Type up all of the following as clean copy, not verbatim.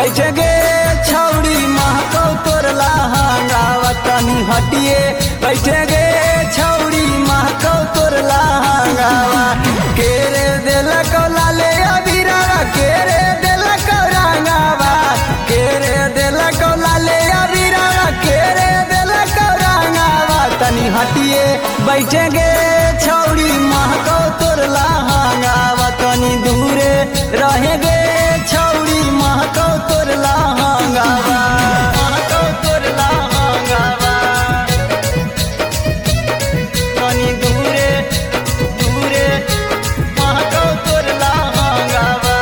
बैठ गे छौड़ी महकौ तोर लहंगावा तनी हटिए बैठ गे छौड़ी महकौ तोर लहंगावा केरे देलक लाले अबीरा केरे देलक रंगावा केरे देलक लाले अबीरा केरे देलक रंगावा तनी हटिए बैठ गे छौड़ी महकौ तोर लहंगावा तनी दूरे रहे गे छौड़ी महकौ तोर लहंगावा महकौ तोर लहंगावा तनी दूरे दूरे महकौ तोर लहंगावा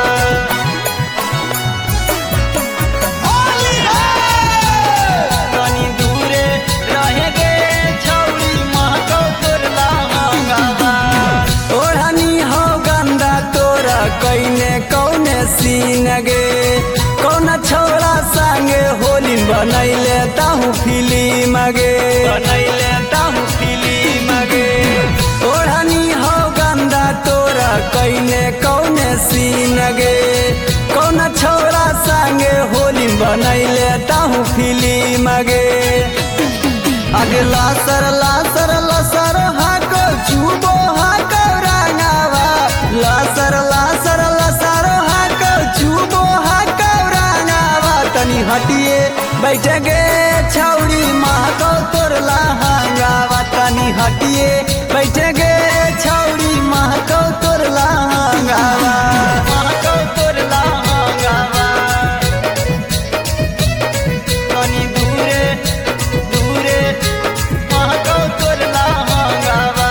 तनी दूरे रहे गे छौड़ी महकौ तोर लहंगावा ओढ़नी हो गंदा तोरा कइने कौने सीन गे कौन छौड़ा संगे होली बनैले ताहू फिल्म गे बनैले ताहू फिल्म गे ओढ़नी हो गंदा तोरा कइने कौने सीन गे कौन छौड़ा संगे होली बनैले ताहू फिल्म गे आगे लासर लासर लसर हाको चुबो हाको रंगावा लासर लासर लसर हाको चुबो हाको रंगावा तनी हटिए बैठ गे छौड़ी महकौ तोर लहंगावा तनी हटिए बैठ गे छौड़ी महकौ तोर लहंगावा महकौ तोर लहंगावा तनी दूरे दूरे महकौ तोर लहंगावा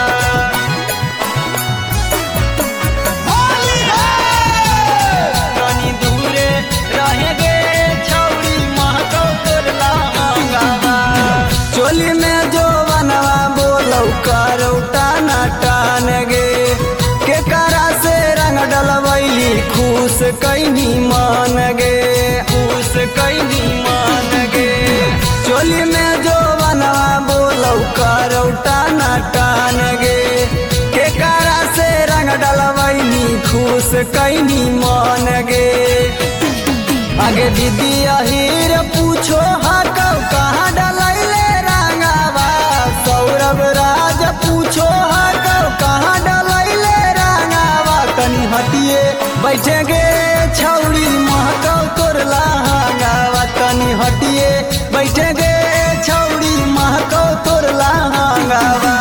तनी दूरे रहे गे छौड़ी महकौ तोर लहंगावा चोली में जो बनवा बोलौ करौ टाना टान गे के करा से रंग डलवैली खुश कैनी मान गे खुश कैनी मान गे चोली में जो बनवा बोलौ करौ टाना टान गे के करा से रंग डलवैली खुश कैनी मान गे आगे दीदी अहीर पूछो हाकौ कहाँ डलैले रंगावा सौरभ राज पूछो हाकौ कहाँ डलैले रंगावा तनी हटिए बैठ गे छौड़ी महकौ तोर लहंगावा तनी हटिए बैठ गे छौड़ी महकौ तोर लहंगावा।